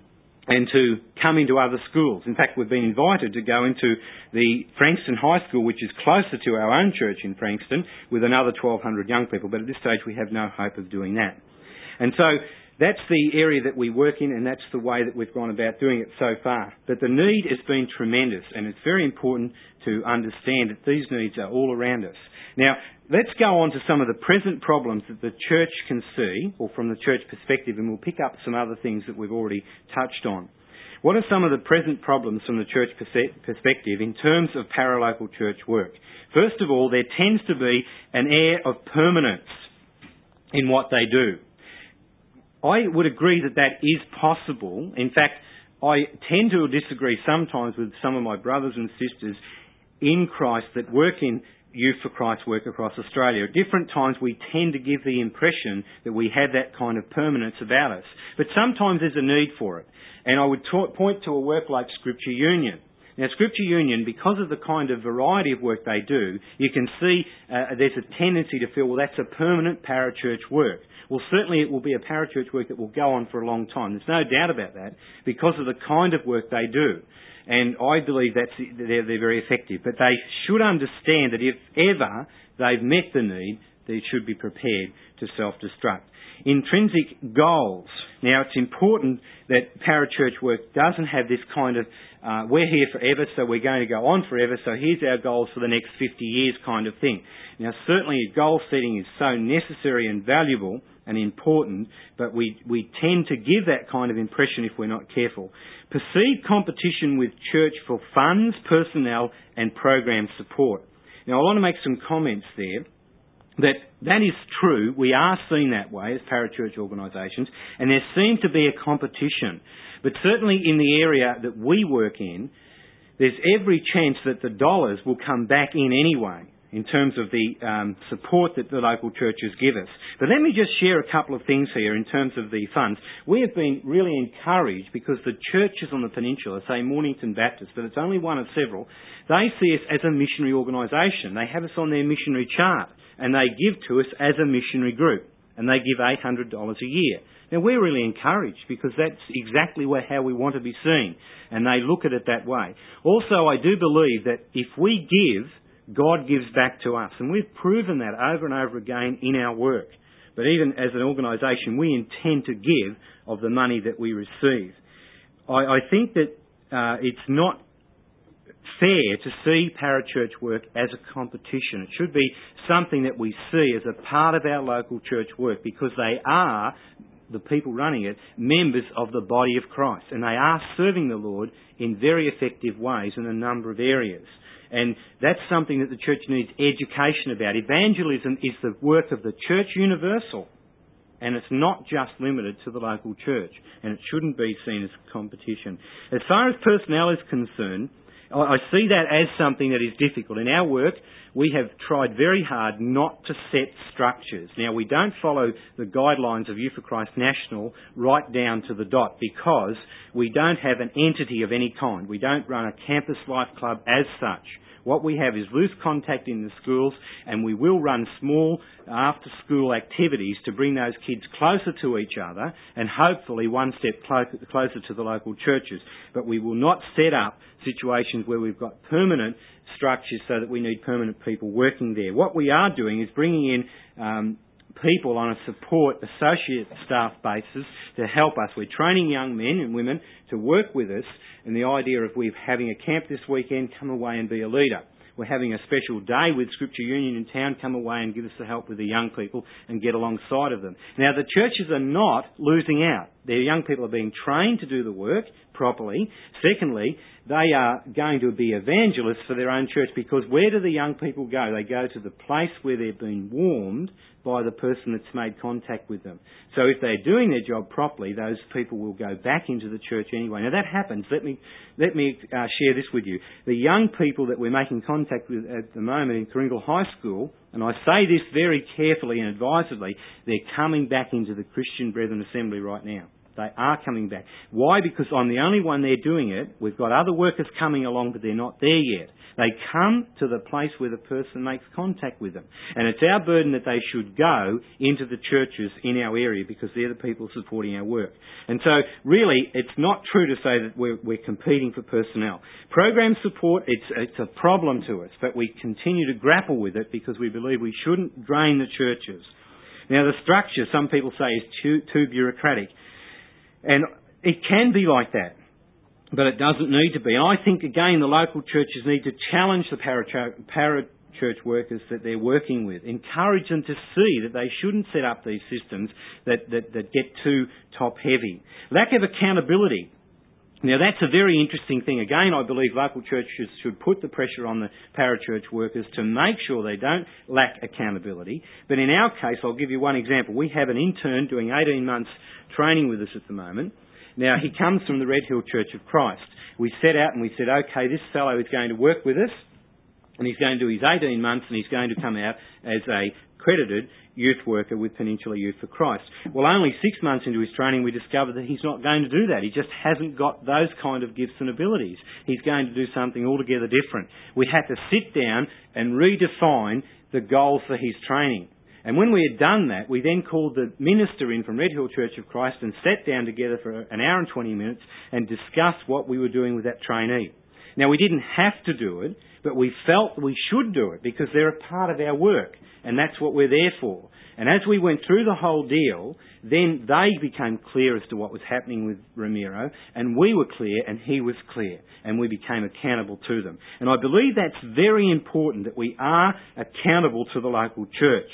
and to come into other schools. In fact, we've been invited to go into the Frankston High School, which is closer to our own church in Frankston, with another 1,200 young people. But at this stage, we have no hope of doing that. And so that's the area that we work in, and that's the way that we've gone about doing it so far. But the need has been tremendous, and it's very important to understand that these needs are all around us. Now, let's go on to some of the present problems that the church can see, or from the church perspective, and we'll pick up some other things that we've already touched on. What are some of the present problems from the church perspective in terms of paralocal church work? First of all, there tends to be an air of permanence in what they do. I would agree that that is possible. In fact, I tend to disagree sometimes with some of my brothers and sisters in Christ that work in Youth for Christ work across Australia. At different times we tend to give the impression that we have that kind of permanence about us. But sometimes there's a need for it. And I would point to a work like Scripture Union. Now, Scripture Union, because of the kind of variety of work they do, you can see there's a tendency to feel, well, that's a permanent parachurch work. Well, certainly it will be a parachurch work that will go on for a long time. There's no doubt about that, because of the kind of work they do. And I believe they're very effective. But they should understand that if ever they've met the need, they should be prepared to self-destruct. Intrinsic goals. Now, it's important that parachurch work doesn't have this kind of, we're here forever, so we're going to go on forever, so here's our goals for the next 50 years kind of thing. Now, certainly goal setting is so necessary and valuable and important, but we tend to give that kind of impression if we're not careful. Perceived competition with church for funds, personnel and program support. Now, I want to make some comments there. That is true. We are seen that way as parachurch organisations, and there seems to be a competition. But certainly in the area that we work in, there's every chance that the dollars will come back in anyway, in terms of the support that the local churches give us. But let me just share a couple of things here in terms of the funds. We have been really encouraged because the churches on the peninsula, say Mornington Baptist, but it's only one of several, they see us as a missionary organisation. They have us on their missionary chart, and they give to us as a missionary group, and they give $800 a year. Now, we're really encouraged because that's exactly how we want to be seen, and they look at it that way. Also, I do believe that if we give, God gives back to us, and we've proven that over and over again in our work. But even as an organisation, we intend to give of the money that we receive. I think that it's not fair to see parachurch work as a competition. It should be something that we see as a part of our local church work, because they are, the people running it, members of the body of Christ, and they are serving the Lord in very effective ways in a number of areas. And that's something that the church needs education about. Evangelism is the work of the church universal, and it's not just limited to the local church, and it shouldn't be seen as competition. As far as personnel is concerned, I see that as something that is difficult. In our work, we have tried very hard not to set structures. Now, we don't follow the guidelines of Youth for Christ National right down to the dot, because we don't have an entity of any kind. We don't run a campus life club as such. What we have is loose contact in the schools, and we will run small after-school activities to bring those kids closer to each other and hopefully one step closer to the local churches. But we will not set up situations where we've got permanent structures so that we need permanent people working there. What we are doing is bringing in people on a support associate staff basis to help us. We're training young men and women to work with us, and the idea of we're having a camp this weekend, come away and be a leader. We're having a special day with Scripture Union in town, come away and give us the help with the young people and get alongside of them. Now, the churches are not losing out. Their young people are being trained to do the work properly. Secondly, they are going to be evangelists for their own church, because where do the young people go? They go to the place where they've been warmed by the person that's made contact with them. So if they're doing their job properly, those people will go back into the church anyway. Now, that happens. Let me share this with you. The young people that we're making contact with at the moment in Kringle High School, and I say this very carefully and advisedly, they're coming back into the Christian Brethren Assembly right now. They are coming back. Why? Because I'm the only one there doing it. We've got other workers coming along, but they're not there yet. They come to the place where the person makes contact with them. And it's our burden that they should go into the churches in our area, because they're the people supporting our work. And so, really, it's not true to say that we're competing for personnel. Program support, it's a problem to us, but we continue to grapple with it because we believe we shouldn't drain the churches. Now, the structure, some people say, is too bureaucratic. And it can be like that, but it doesn't need to be. And I think, again, the local churches need to challenge the parachurch workers that they're working with, encourage them to see that they shouldn't set up these systems that get too top-heavy. Lack of accountability. Now, that's a very interesting thing. Again, I believe local churches should put the pressure on the parachurch workers to make sure they don't lack accountability. But in our case, I'll give you one example. We have an intern doing 18 months training with us at the moment. Now, he comes from the Red Hill Church of Christ. We set out and we said, okay, this fellow is going to work with us, And he's going to do his 18 months and he's going to come out as a credited youth worker with Peninsula Youth for Christ. Well, only 6 months into his training we discovered that he's not going to do that. He just hasn't got those kind of gifts and abilities. He's going to do something altogether different. We had to sit down and redefine the goals for his training. And when we had done that, we then called the minister in from Red Hill Church of Christ and sat down together for an hour and 20 minutes and discussed what we were doing with that trainee. Now, we didn't have to do it, but we felt we should do it because they're a part of our work, and that's what we're there for. And as we went through the whole deal, then they became clear as to what was happening with Ramiro, and we were clear and he was clear, and we became accountable to them. And I believe that's very important, that we are accountable to the local church.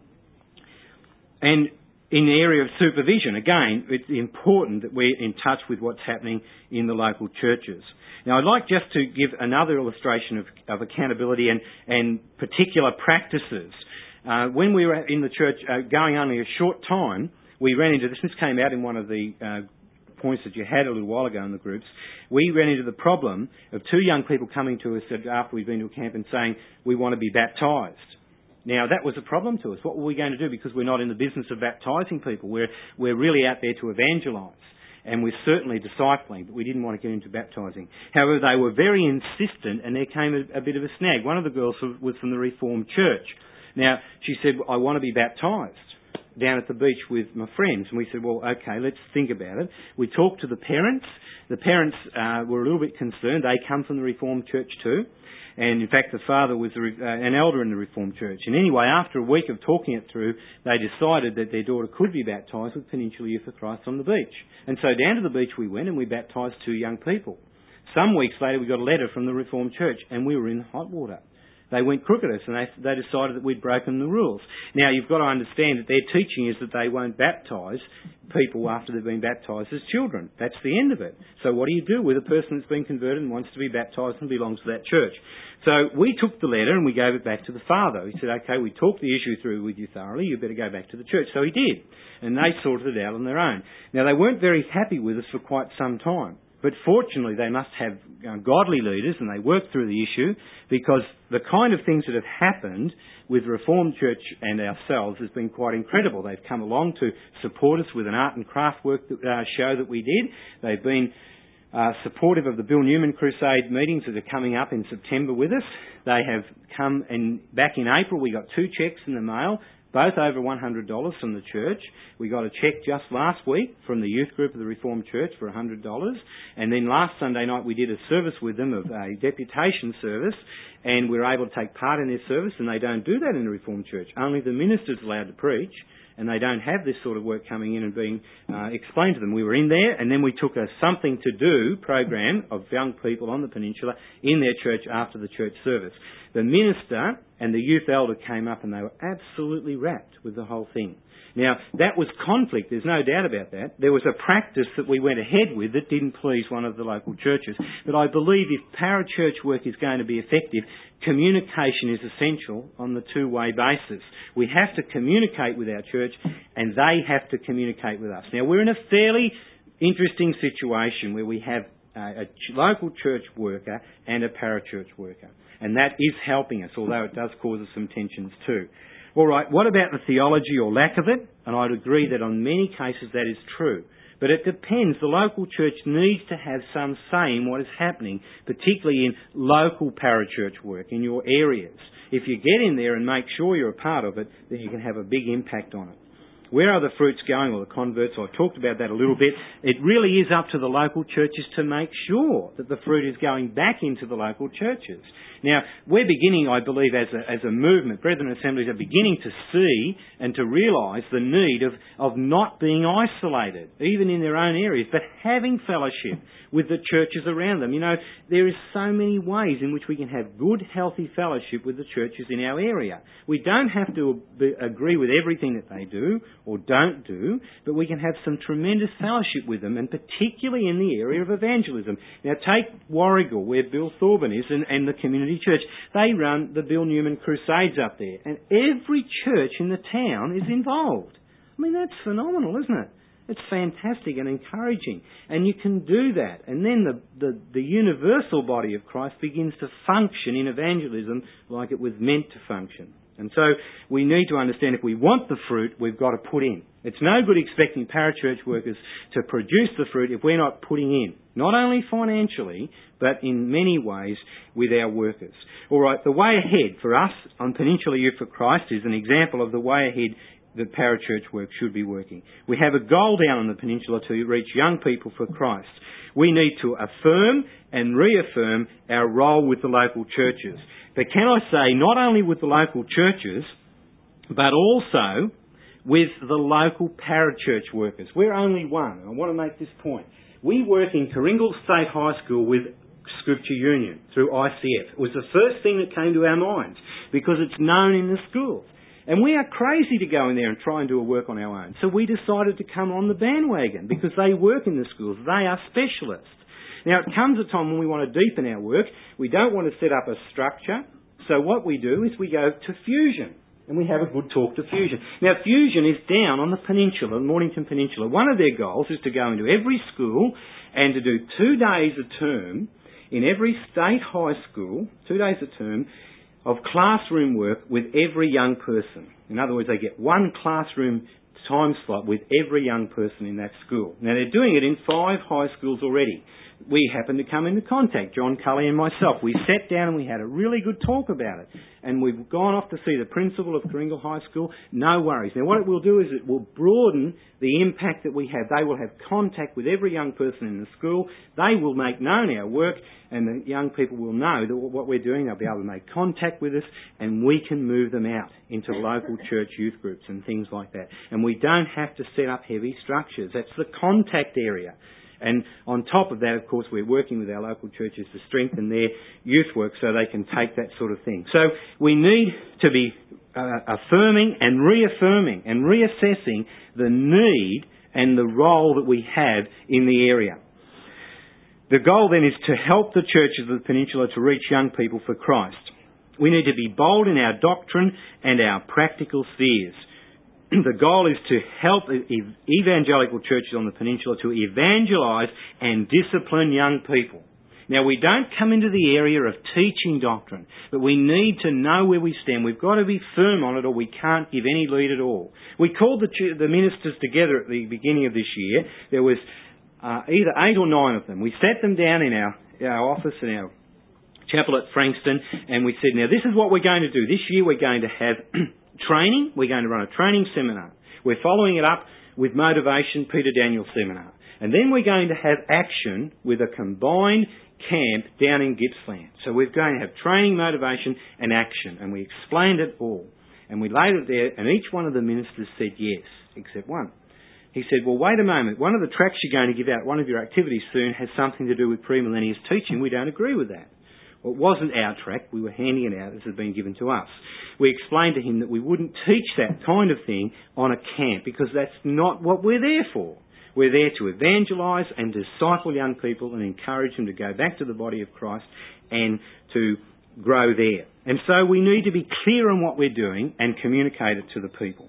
And in the area of supervision, again, it's important that we're in touch with what's happening in the local churches. Now, I'd like just to give another illustration of accountability and particular practices. When we were in the church going only a short time, we ran into this. This came out in one of the points that you had a little while ago in the groups. We ran into the problem of two young people coming to us after we'd been to a camp and saying, we want to be baptised. Now, that was a problem to us. What were we going to do? Because we're not in the business of baptising people. We're really out there to evangelise. And we're certainly discipling, but we didn't want to get into baptising. However, they were very insistent, and there came a bit of a snag. One of the girls was from the Reformed Church. Now, she said, I want to be baptised down at the beach with my friends. And we said, well, okay, let's think about it. We talked to the parents. The parents were a little bit concerned. They come from the Reformed Church too. And in fact, the father was an elder in the Reformed Church. And anyway, after a week of talking it through, they decided that their daughter could be baptised with Peninsula Youth for Christ on the beach. And so down to the beach we went and we baptised two young people. Some weeks later we got a letter from the Reformed Church and we were in hot water. They went crook at us and they decided that we'd broken the rules. Now, you've got to understand that their teaching is that they won't baptise people after they've been baptised as children. That's the end of it. So what do you do with a person that's been converted and wants to be baptised and belongs to that church? So we took the letter and we gave it back to the father. He said, okay, we talked the issue through with you thoroughly, you better go back to the church. So he did. And they sorted it out on their own. Now, they weren't very happy with us for quite some time. But fortunately, they must have godly leaders, and they worked through the issue, because the kind of things that have happened with Reformed Church and ourselves has been quite incredible. They've come along to support us with an art and craft work show that we did. They've been supportive of the Bill Newman Crusade meetings that are coming up in September with us. They have come, and back in April we got 2 cheques in the mail, both over $100 from the church. We got a cheque just last week from the youth group of the Reformed Church for $100. And then last Sunday night we did a service with them of a deputation service, and we were able to take part in their service, and they don't do that in the Reformed Church. Only the minister's allowed to preach, and they don't have this sort of work coming in and being explained to them. We were in there, and then we took a Something to Do program of young people on the peninsula in their church after the church service. The minister and the youth elder came up and they were absolutely wrapped with the whole thing. Now, that was conflict, there's no doubt about that. There was a practice that we went ahead with that didn't please one of the local churches. But I believe if parachurch work is going to be effective, communication is essential on the two-way basis. We have to communicate with our church and they have to communicate with us. Now, we're in a fairly interesting situation where we have a local church worker and a parachurch worker. And that is helping us, although it does cause us some tensions too. All right, what about the theology or lack of it? And I'd agree that on many cases that is true. But it depends. The local church needs to have some say in what is happening, particularly in local parachurch work in your areas. If you get in there and make sure you're a part of it, then you can have a big impact on it. Where are the fruits going, or the converts? I've talked about that a little bit. It really is up to the local churches to make sure that the fruit is going back into the local churches. Now, we're beginning, I believe, as a movement, Brethren Assemblies are beginning to see and to realise the need of not being isolated, even in their own areas, but having fellowship with the churches around them. You know, there is so many ways in which we can have good, healthy fellowship with the churches in our area. We don't have to agree with everything that they do or don't do, but we can have some tremendous fellowship with them, and particularly in the area of evangelism. Now, take Warrigal, where Bill Thorburn is, and the community church. They run the Bill Newman Crusades up there, and every church in the town is involved. I mean, that's phenomenal, isn't it? It's fantastic and encouraging. And you can do that. And then the universal body of Christ begins to function in evangelism like it was meant to function. And so we need to understand if we want the fruit, we've got to put in. It's no good expecting parachurch workers to produce the fruit if we're not putting in. Not only financially, but in many ways with our workers. All right, the way ahead for us on Peninsula Youth for Christ is an example of the way ahead that parachurch work should be working. We have a goal down on the peninsula to reach young people for Christ. We need to affirm and reaffirm our role with the local churches. But can I say, not only with the local churches, but also with the local parachurch workers. We're only one. I want to make this point. We work in Kooringal State High School with Scripture Union through ICF. It was the first thing that came to our minds because it's known in the schools. And we are crazy to go in there and try and do a work on our own. So we decided to come on the bandwagon because they work in the schools. They are specialists. Now, it comes a time when we want to deepen our work. We don't want to set up a structure. So what we do is we go to Fusion. And we have a good talk to Fusion. Now, Fusion is down on the peninsula, the Mornington Peninsula. One of their goals is to go into every school and to do 2 days a term in every state high school, 2 days a term, of classroom work with every young person. In other words, they get one classroom time slot with every young person in that school. Now, they're doing it in 5 high schools already. We happened to come into contact, John Cully and myself. We sat down and we had a really good talk about it. And we've gone off to see the principal of Kooringal High School. No worries. Now, what it will do is it will broaden the impact that we have. They will have contact with every young person in the school. They will make known our work, and the young people will know that what we're doing. They'll be able to make contact with us, and we can move them out into local church youth groups and things like that. And we don't have to set up heavy structures. That's the contact area. And on top of that, of course, we're working with our local churches to strengthen their youth work so they can take that sort of thing. So we need to be affirming and reaffirming and reassessing the need and the role that we have in the area. The goal then is to help the churches of the peninsula to reach young people for Christ. We need to be bold in our doctrine and our practical spheres. The goal is to help evangelical churches on the peninsula to evangelise and discipline young people. Now, we don't come into the area of teaching doctrine, but we need to know where we stand. We've got to be firm on it or we can't give any lead at all. We called the ministers together at the beginning of this year. There was either 8 or 9 of them. We sat them down in our office in our chapel at Frankston, and we said, now this is what we're going to do. This year we're going to have training. We're going to run a training seminar. We're following it up with Motivation Peter Daniel seminar. And then we're going to have action with a combined camp down in Gippsland. So we're going to have training, motivation and action. And we explained it all. And we laid it there, and each one of the ministers said yes, except one. He said, well, wait a moment. One of the tracks you're going to give out, one of your activities soon, has something to do with premillennialist teaching. We don't agree with that. Well, it wasn't our track. We were handing it out as it had been given to us. We explained to him that we wouldn't teach that kind of thing on a camp because that's not what we're there for. We're there to evangelise and disciple young people and encourage them to go back to the body of Christ and to grow there. And so we need to be clear on what we're doing and communicate it to the people.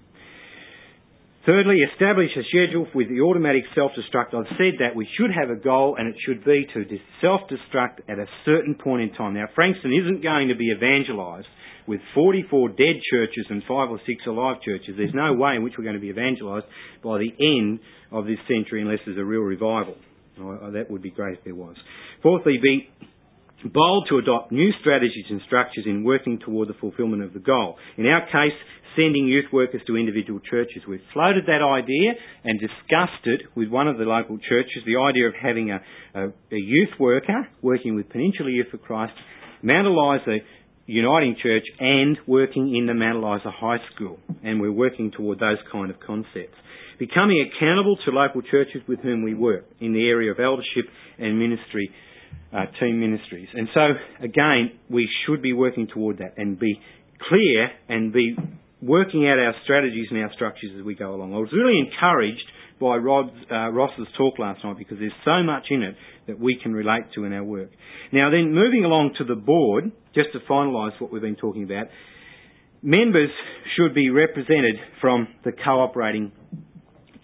Thirdly, establish a schedule with the automatic self-destruct. I've said that we should have a goal, and it should be to self-destruct at a certain point in time. Now, Frankston isn't going to be evangelised with 44 dead churches and 5 or 6 alive churches. There's no way in which we're going to be evangelised by the end of this century unless there's a real revival. That would be great if there was. Fourthly, be bold to adopt new strategies and structures in working toward the fulfilment of the goal. In our case, sending youth workers to individual churches. We've floated that idea and discussed it with one of the local churches, the idea of having a youth worker working with Peninsula Youth for Christ, Mount Eliza Uniting Church, and working in the Mount Eliza High School. And we're working toward those kind of concepts. Becoming accountable to local churches with whom we work in the area of eldership and ministry, team ministries. And so, again, we should be working toward that and be clear and be working out our strategies and our structures as we go along. I was really encouraged by Ross's talk last night because there's so much in it that we can relate to in our work. Now then, moving along to the board, just to finalise what we've been talking about, members should be represented from the cooperating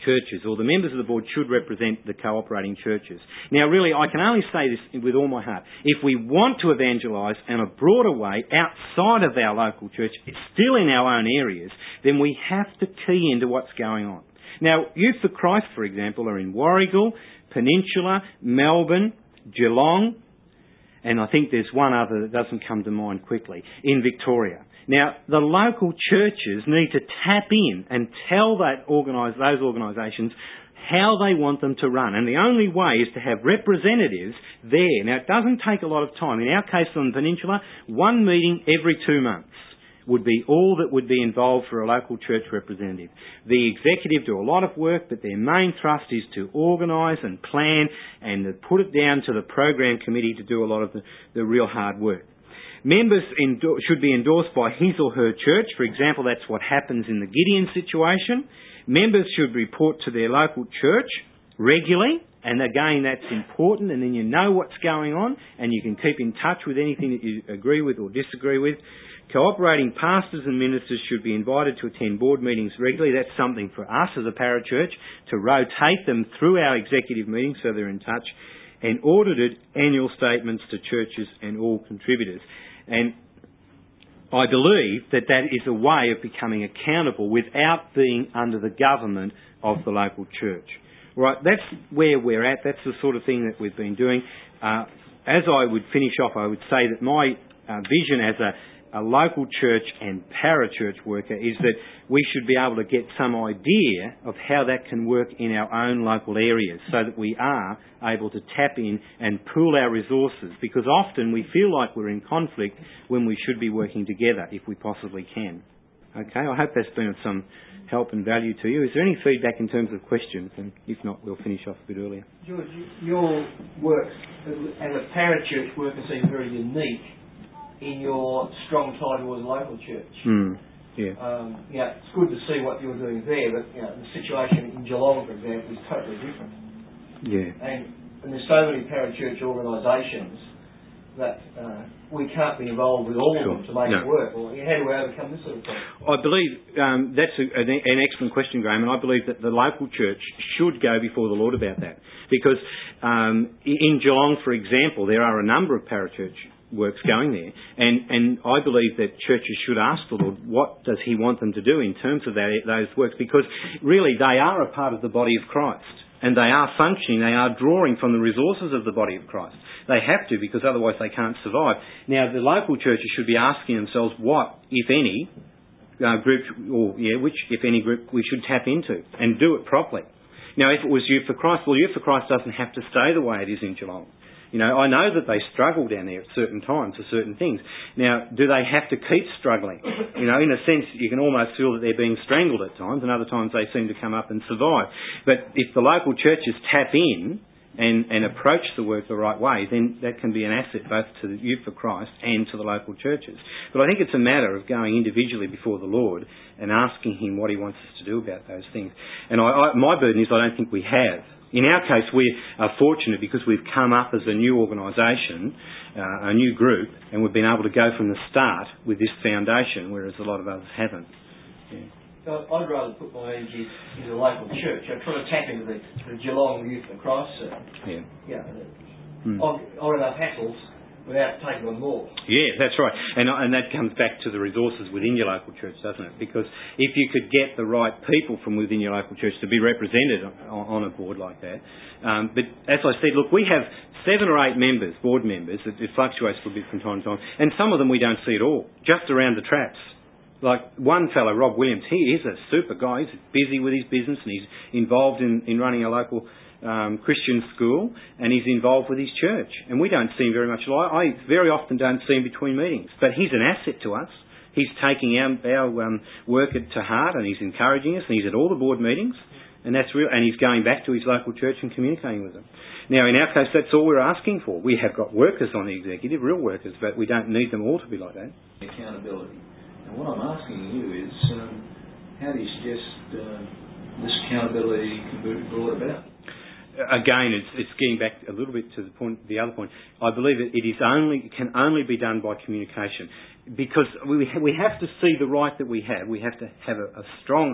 churches, or the members of the board should represent the cooperating churches. Now really, I can only say this with all my heart. If we want to evangelise in a broader way outside of our local church, still in our own areas, then we have to key into what's going on. Now, Youth for Christ, for example, are in Warragul, Peninsula, Melbourne, Geelong, and I think there's one other that doesn't come to mind quickly, in Victoria. Now, the local churches need to tap in and tell those organisations how they want them to run. And the only way is to have representatives there. Now, it doesn't take a lot of time. In our case on the Peninsula, one meeting every 2 months would be all that would be involved for a local church representative. The executive do a lot of work, but their main thrust is to organise and plan and to put it down to the program committee to do a lot of the real hard work. Members should be endorsed by his or her church. For example, that's what happens in the Gideon situation. Members should report to their local church regularly, and again, that's important, and then you know what's going on, and you can keep in touch with anything that you agree with or disagree with. Cooperating pastors and ministers should be invited to attend board meetings regularly. That's something for us as a parachurch, to rotate them through our executive meetings so they're in touch, and audited annual statements to churches and all contributors. And I believe that that is a way of becoming accountable without being under the government of the local church. Right, that's where we're at. That's the sort of thing that we've been doing. As I would finish off, I would say that my vision as a local church and parachurch worker is that we should be able to get some idea of how that can work in our own local areas so that we are able to tap in and pool our resources, because often we feel like we're in conflict when we should be working together if we possibly can. Okay, I hope that's been of some help and value to you. Is there any feedback in terms of questions? And if not, we'll finish off a bit earlier. George, your work as a parachurch worker seems very unique in your strong tie towards a local church. Yeah. It's good to see what you're doing there, but the situation in Geelong, for example, is totally different. Yeah. And there's so many parachurch organisations that we can't be involved with all of them to make it work. Well, how do we overcome this sort of thing? I believe that's an excellent question, Graham, and I believe that the local church should go before the Lord about that. Because in Geelong, for example, there are a number of parachurch works going there, and I believe that churches should ask the Lord what does He want them to do in terms of those works, because really they are a part of the body of Christ, and they are functioning, they are drawing from the resources of the body of Christ. They have to, because otherwise they can't survive. Now, the local churches should be asking themselves what, if any, which, if any group, we should tap into and do it properly. Now, if it was Youth for Christ, well, Youth for Christ doesn't have to stay the way it is in Geelong. I know that they struggle down there at certain times for certain things. Now, do they have to keep struggling? In a sense, you can almost feel that they're being strangled at times, and other times they seem to come up and survive. But if the local churches tap in and approach the work the right way, then that can be an asset both to the Youth for Christ and to the local churches. But I think it's a matter of going individually before the Lord and asking Him what He wants us to do about those things. And my burden is I don't think we have. In our case, we are fortunate because we've come up as a new organisation, a new group, and we've been able to go from the start with this foundation, whereas a lot of others haven't. Yeah. So I'd rather put my energy in the local church. I try to tap into the Geelong Youth for Christ. Or enough hassles without taking on more. Yeah, that's right. And that comes back to the resources within your local church, doesn't it? Because if you could get the right people from within your local church to be represented on a board like that. But as I said, look, we have 7 or 8 members, board members. It fluctuates a little bit from time to time. And some of them we don't see at all, just around the traps. Like one fellow, Rob Williams, he is a super guy. He's busy with his business and he's involved in running a local Christian school, and he's involved with his church. And we don't see him very much. I very often don't see him between meetings, but he's an asset to us. He's taking our work to heart, and he's encouraging us, and he's at all the board meetings, and that's real. And he's going back to his local church and communicating with them. Now, in our case, that's all we're asking for. We have got workers on the executive, real workers, but we don't need them all to be like that. Accountability. And what I'm asking you is, how do you suggest this accountability can be brought about? Again, it's getting back a little bit to the other point. I believe that it can only be done by communication, because we have to see the right that we have. We have to have a strong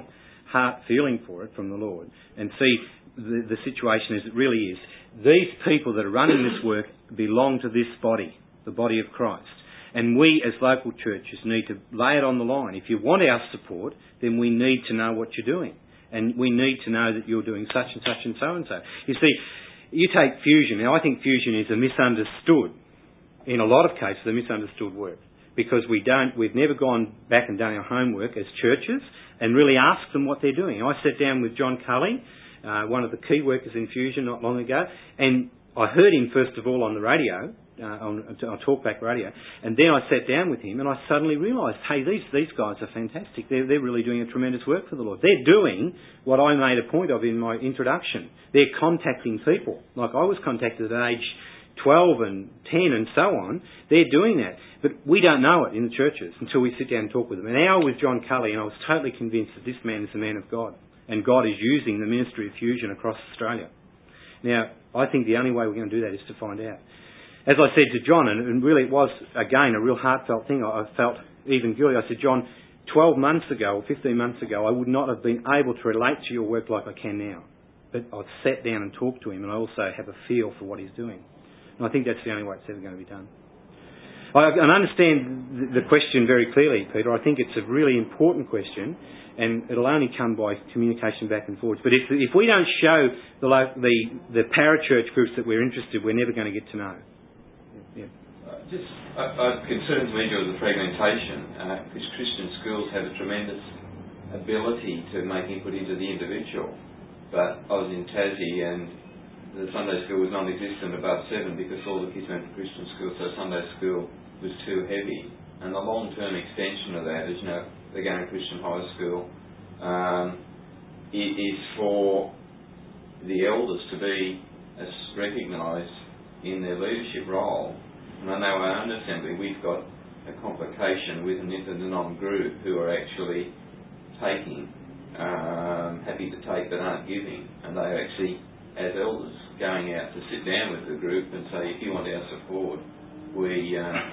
heart feeling for it from the Lord and see the situation as it really is. These people that are running this work belong to this body, the body of Christ. And we as local churches need to lay it on the line. If you want our support, then we need to know what you're doing. And we need to know that you're doing such and such and so and so. You see, you take fusion. Now, I think fusion is a misunderstood, in a lot of cases, a misunderstood word. Because we've never gone back and done our homework as churches and really asked them what they're doing. I sat down with John Cully, one of the key workers in Fusion not long ago, and I heard him first of all on the radio, on Talkback Radio, and then I sat down with him and I suddenly realised, hey, these guys are fantastic. They're really doing a tremendous work for the Lord. They're doing what I made a point of in my introduction. They're contacting people. Like I was contacted at age 12 and 10 and so on. They're doing that. But we don't know it in the churches until we sit down and talk with them. An hour with John Cully and I was totally convinced that this man is a man of God. And God is using the ministry of Fusion across Australia. Now, I think the only way we're going to do that is to find out. As I said to John, and really it was, again, a real heartfelt thing, I felt even guilty. I said, John, 12 months ago or 15 months ago, I would not have been able to relate to your work like I can now. But I've sat down and talked to him, and I also have a feel for what he's doing. And I think that's the only way it's ever going to be done. I understand the question very clearly, Peter. I think it's a really important question, and it'll only come by communication back and forwards. But if we don't show the parachurch groups that we're interested, we're never going to get to know. Yeah. Concerns me with the fragmentation, because Christian schools have a tremendous ability to make input into the individual. But I was in Tassie and the Sunday school was non-existent above 7 because all the kids went to Christian school, so Sunday school was too heavy. And the long-term extension of that is, they're going to Christian high school. It is for the elders to be recognised in their leadership role. And I know our own assembly, we've got a complication with an inter-denom group who are actually taking, happy to take but aren't giving. And they are actually, as elders, going out to sit down with the group and say, if you want our support, we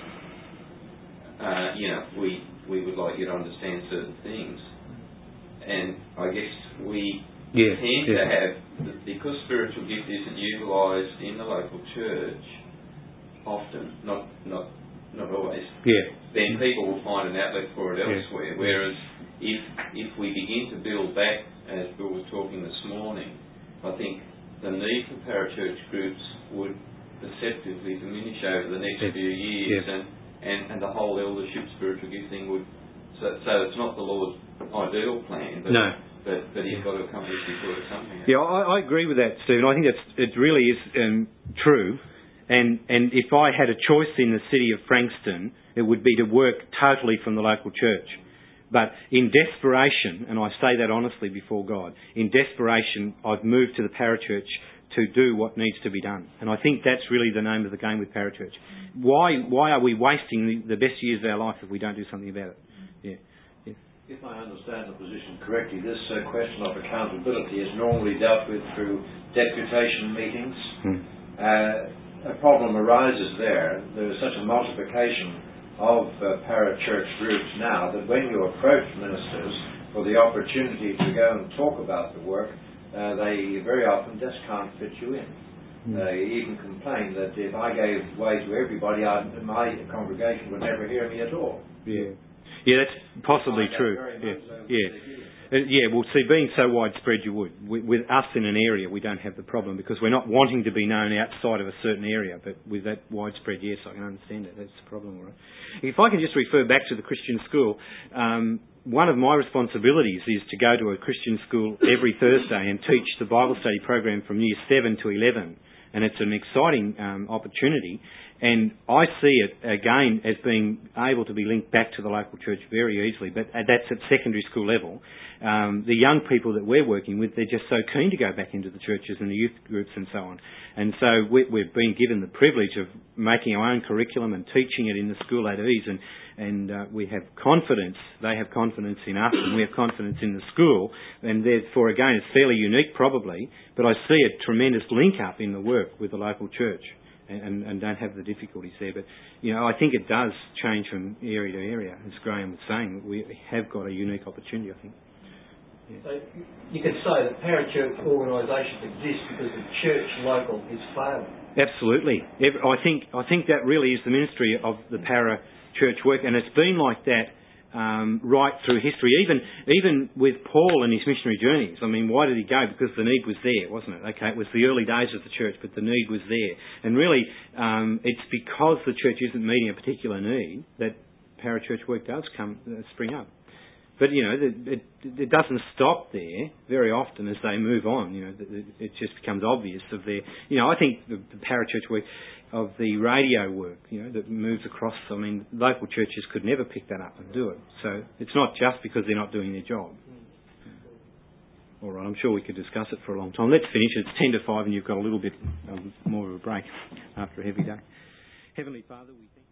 would like you to understand certain things. And I guess we tend to have, because spiritual gift isn't utilised in the local church often, not always, then people will find an outlet for it elsewhere. Whereas if we begin to build back, as Bill was talking this morning, I think the need for parachurch groups would perceptively diminish over the next few years, and the whole eldership spiritual gift thing would. So it's not the Lord's ideal plan, but He's got to accomplish His work somehow. Yeah, I agree with that, Stephen. I think it really is true. And if I had a choice in the city of Frankston, it would be to work totally from the local church. But in desperation, and I say that honestly before God, in desperation, I've moved to the parachurch to do what needs to be done. And I think that's really the name of the game with parachurch. Why are we wasting the best years of our life if we don't do something about it? If I understand the position correctly, this question of accountability is normally dealt with through deputation meetings. A problem arises there. There is such a multiplication of parachurch groups now that when you approach ministers for the opportunity to go and talk about the work, they very often just can't fit you in. They even complain that if I gave way to everybody, my congregation would never hear me at all. Yeah, that's possibly true. Well, see, being so widespread, you would. With us in an area, we don't have the problem because we're not wanting to be known outside of a certain area. But with that widespread, yes, I can understand that. That's the problem, right? If I can just refer back to the Christian school, one of my responsibilities is to go to a Christian school every Thursday and teach the Bible study program from year 7 to 11. And it's an exciting opportunity. And I see it, again, as being able to be linked back to the local church very easily. But that's at secondary school level. The young people that we're working with, they're just so keen to go back into the churches and the youth groups and so on. And so we've been given the privilege of making our own curriculum and teaching it in the school at ease. And we have confidence, they have confidence in us, and we have confidence in the school. And therefore, again, it's fairly unique probably, but I see a tremendous link-up in the work with the local church. And don't have the difficulties there. But, I think it does change from area to area, as Graham was saying. We have got a unique opportunity, I think. Yeah. So you could say that parachurch organisations exist because the church local is failing. Absolutely. I think that really is the ministry of the para-church work, and it's been like that right through history, even with Paul and his missionary journeys. I mean, why did he go? Because the need was there, wasn't it? Okay, it was the early days of the church, but the need was there. And really, it's because the church isn't meeting a particular need that para-church work does spring up. But, it doesn't stop there very often as they move on. It just becomes obvious of their... I think the parachurch work of the radio work, that moves across... I mean, local churches could never pick that up and do it. So it's not just because they're not doing their job. All right, I'm sure we could discuss it for a long time. Let's finish. It's 10 to 5 and you've got a little bit more of a break after a heavy day. Heavenly Father, we thank you.